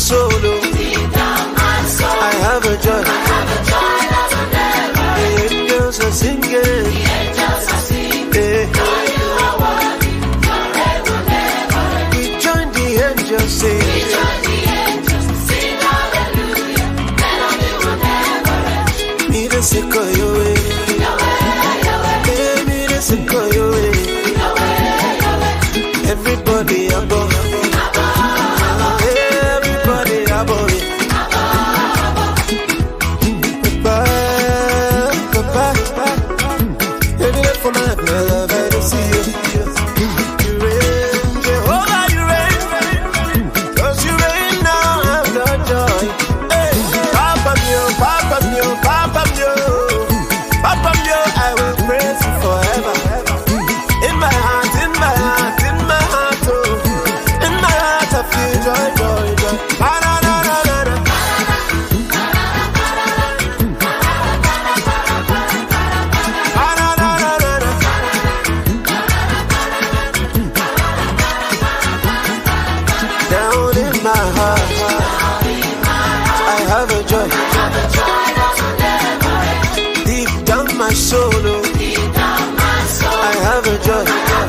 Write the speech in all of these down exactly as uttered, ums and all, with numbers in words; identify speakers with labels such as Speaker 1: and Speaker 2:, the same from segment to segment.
Speaker 1: soul, oh.
Speaker 2: Deep down my soul,
Speaker 1: I have a joy.
Speaker 2: I have a joy that will never end.
Speaker 1: The angels are singing.
Speaker 2: The angels are singing.
Speaker 1: Yeah.
Speaker 2: God, you are worthy. Your reign will never end.
Speaker 1: We join the angels sing.
Speaker 2: We join the angels to sing hallelujah. Melody will never end.
Speaker 1: Me the sick of your way.
Speaker 2: Your way, your way.
Speaker 1: Yeah, me the sick of your way.
Speaker 2: Your way, your way.
Speaker 1: Everybody above. Everybody above it. Bye, bye, bye. Baby, that's for my love, I don't see you. You reign, Jehovah, you reign. Cause you reign now, I'm the joy. Hey, Papa mio, Papa mio, Papa mio. Papa mio, I will praise you forever. In my heart, in my heart, in my heart, oh. In my heart, I feel joy, joy, joy. Ba-da-da-da-da-da. Ba-da-da-da-da-da. Down in my heart, I have a joy. Deep down my soul, oh. I have a joy.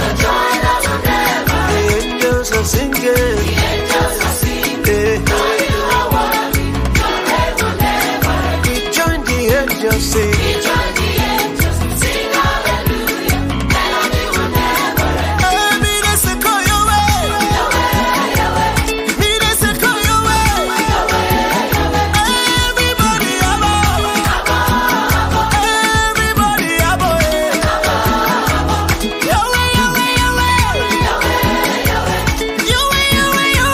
Speaker 1: The angels are singing. Yeah. We join the angels sing. Hey, me they say call your way. Me they say call your way. Everybody above. Everybody above. Your way, your way, your way. Your way, your way, your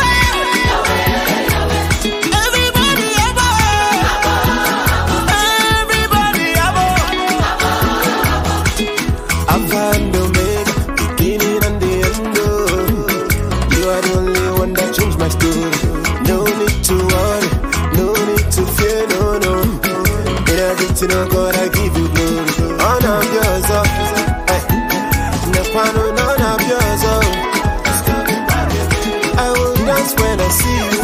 Speaker 1: way. Everybody above. Everybody above. Alpha and Omega, beginning and the end. Oh. You are the only one that changed my story. No need to worry, no need to fear, no, no. In everything, oh God, I give you glory. All of yours, oh. Hey. Never know none of yours, oh. I will dance when I see you.